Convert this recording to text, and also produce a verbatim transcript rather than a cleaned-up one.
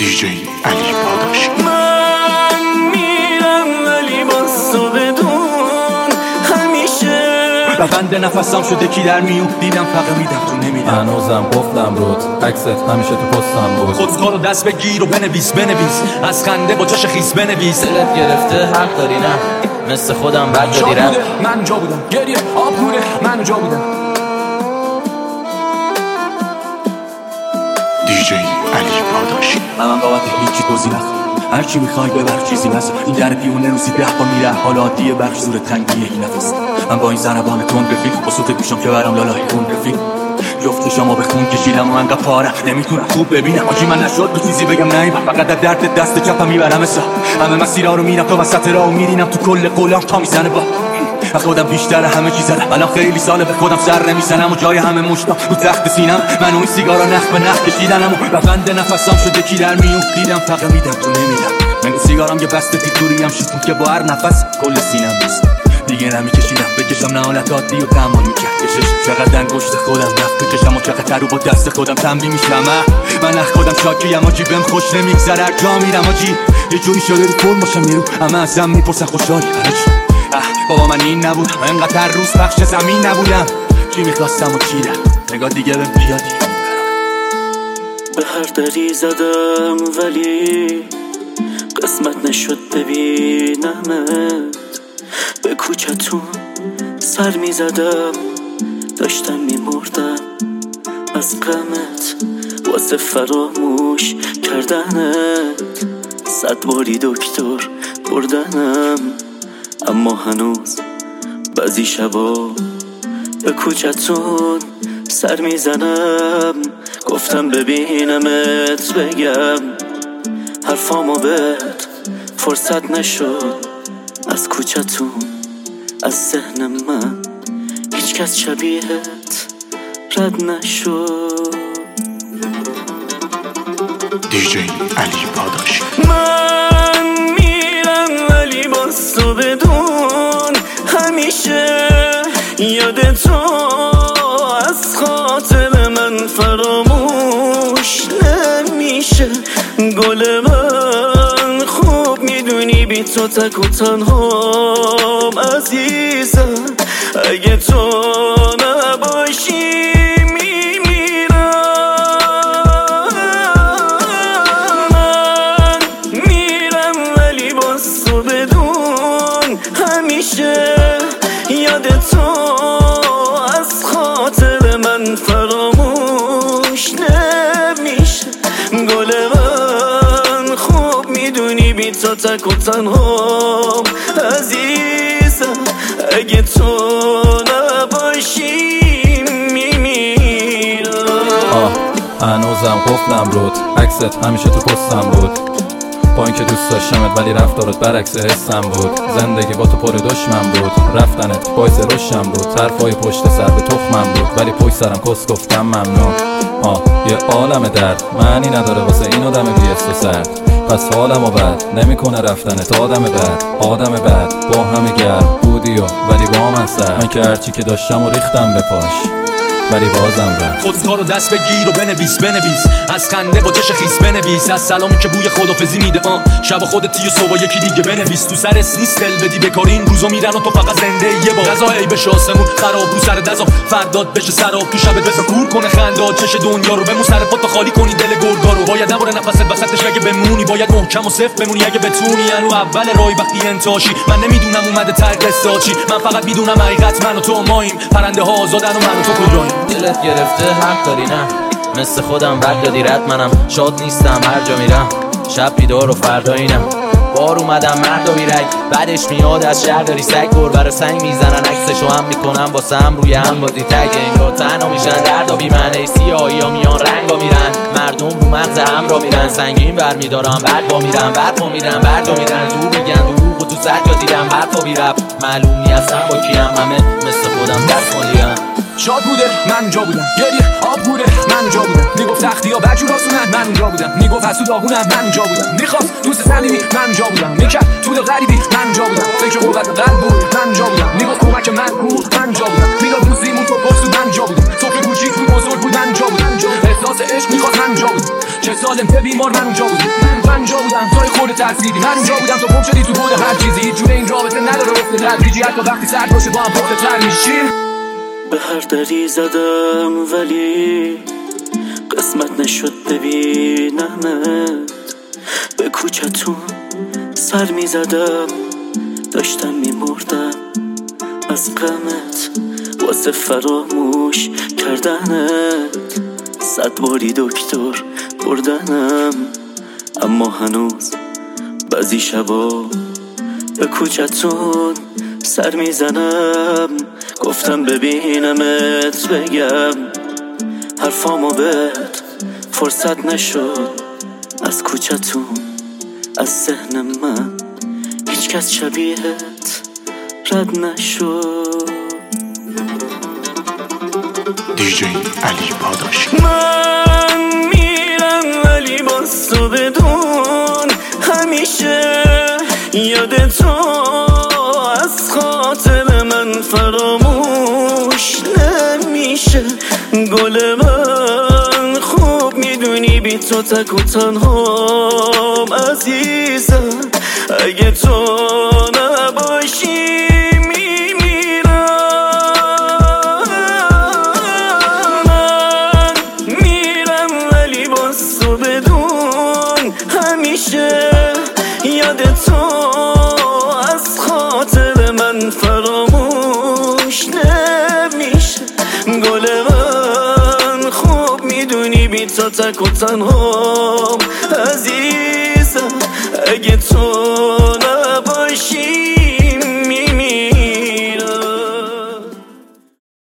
دیجی علی پاداشی. من میرم ولی باز تو بدون همیشه بند نفسم شده کی در میون دیدم فقط میدم تو نمیدم. هنوزم گفتم رود عکست همیشه تو پستم بود. خودکارو دست بگیر و بنویس بنویس از خنده با چش خیس بنویس. دلت گرفته حق داری نه مثل خودم بد داری رفت. من جا بودم گریه آب بوده من جا بودم. دیجی علی پاداشی. من بابت هیچی توضیح نخوام هر چی میخوای ببر چیزی نزد. این در پیونه روزی ده با میره حال عادیه برش زور تنگیه این نفس. من با این ضربان تند رفیق با صوت گوشم که برام لالای خون رفیق. جفت شما به خون کشیدم و انقدر پاره نمیتونم خوب ببینم. آجی من نشد به چیزی بگم نه فقط در درد دست چپم میبرم اسا. همه مسیرها رو میرم تو وسط راه میرینم تو کل قولم تا میزنه با خودم بیشتر همه چیز زدم. الان خیلی ساله به خودم سر نمیزنم و جای همه مشتم رو تخت سینم. من و این سیگارا نخ به نخ کشیدنم و بند نفسم شده کی در میون دیدم فقط میدم تو نمیدم. من این سیگارم یه بسته تیتوریم شیطون که با هر نفس کل سینم نیست دیگه نمیکشیدم بکشم نه حالت عادی و تمام میکرد کشش. چقدر انگشت خودم رفت بکشم و چقدر رو با دست خودم تنبیه میشم. من اخ خودم شاکیم آجی بهم خوش نمیگذره هر جا میرم آجی یه جوری شده رو فرم باشم نیرو همه ازم میپرسن خوشحالی هرچی. بابا من این نبودم انقدر روز پخش زمین نبودم چی میخواستم و چی رفت نگاه دیگه بهم بیادی. به هر دری زدم ولی قسمت نشد ببینمت. به کوچتون سر میزدم داشتم میمردم از غمت واسه فراموش کردنت. صد باری دکتر بردنم اما هنوز بعضی شبا به کوچتون سر میزنم. گفتم ببینمت بگم حرفامو بهت فرصت نشد. از کوچتون از ذهن من هیچ کس شبیهت رد نشد. دیجی علی پاداشی. من میرم ولی باز تو بدون همیشه یاد تو از خاطر من فراموش نمیشه. گل من خوب میدونی بی تو تک و تنهام عزیزم. اگه تو نباشی میمیرم. من میرم ولی باز تو بدون همیشه یاد تو از خاطر من فراموش نمیشه. گل من خوب میدونی بی تو تک و تنهام عزیزم. اگه تو نباشی میمیرم. آه هنوزم قفلم رود عکست همیشه تو پستم بود. با اینکه دوست داشتمت ولی رفتارت برعکس حسم بود. زندگی با تو پر دشمن بود رفتنت باعث رشدم بود. طرفای پشت سر به تخمم بود ولی پشت سرم کس گفتم ممنون. آه یه عالم درد معنی نداره واسه این آدم بیست و سرد. پس حالمو بد نمیکنه رفتنت آدم بد آدم بد. با همه گرم بودی و ولی با من سر. من که هرچی که داشتم و ریختم به پاش ولی بازم رفت. خودکارو دست بگیر و بنویس بنویس از خنده با چش خیس بنویس. از سلامی که بوی خدافزی میده آن شب خودتی و صبح یکی دیگه بنویس. تو سر نیست دل بدی بکاری این روزو میرن و تو فقط زنده یه با غذا ای بشه آسمون خراب رو سر دزا فرداد بشه سراب تو شب بزا کور کنه خنداد چش دنیا رو بمون سر پات خالی کنی دل گرگا رو. باید نباره نفست وسطش اگه بمونی باید محکم و صفر بمونی اگه بتونی. انو اول رای وقتی انتاشی من نمیدونم اومده تر قصه چی. من فقط میدونم حقیقت من و تو ماییم پرنده ها آزادن و من و تو کجاییم. دلت گرفته حق داری نه مثل خودم بد دادی رد. منم شاد نیستم هر جا میرم شب بیدار و فردا اینم. بار اومدم مرد و بیرک بعدش میاد از شهر داری سگ بر برا سنگ میزنن عکسشو هم میکنم واسه هم روی هم بازی تگ. انگار تنها میشن درد و بیمنه سیاهی ها میان رنگ ها میرن. مردم رو مغز هم را میرن سنگین بر میدارم بعد با میرن برد با میرن برد و میرن دور میگن دروغ و تو سر جا دیدم برد و بیرب معلوم نیستم با کیم همه مثل خودم دست مالیم. شاد بوده من جا بودم گریه آب بوده من جا بودم. میگفت تختی ها بجور آسونن من جا بودم. میگفت از تو داغونم من جا بودم. میخواست دوست صمیمی من جا بودم. میکرد طول غریبی من جا بودم. فکر قوت قلب بود من جا بودم. میگفت کمک من بود من جا بودم. میداد دوستیمون تو پرسود من جا بودم. صبح کوچیک بود بزرگ بود من جا بودم. احساس عشق میخواست من جا بودم. چه سالم به بیمار من اونجا بودم من اونجا بودم توی خود ترسیدی من اونجا بودم تو گم شدی تو بود هر چیزی جون این رابطه نداره افت تدریجی حتی وقتی سرد باشه با هم پخته تر میشیم به هر دری زدم ولی قسمت نشد ببینمت به کوچتون سر می زدم داشتم می مردم از غمت واسه فراموش کردنت صد باری دکتر بردنم اما هنوز بعضی شبا به کوچتون سر می زنم گفتم ببینمت بگم حرفامو بهت فرصت نشد از کوچتون از ذهن من هیچ کس شبیهت رد نشد دیجی علی پاداشی من میرم ولی باز تو بدون همیشه یاد تو از خاطر من فراموش نمیشه گل من خوب میدونی بی تو تک و تنهام عزیزم اگه تو نباشی میمیرم من میرم ولی باز تو بدون همیشه یاد تو از خاطر من فراموش نمیشه گل من خوب میدونی بی تو تک و تنهام عزیزم اگه تو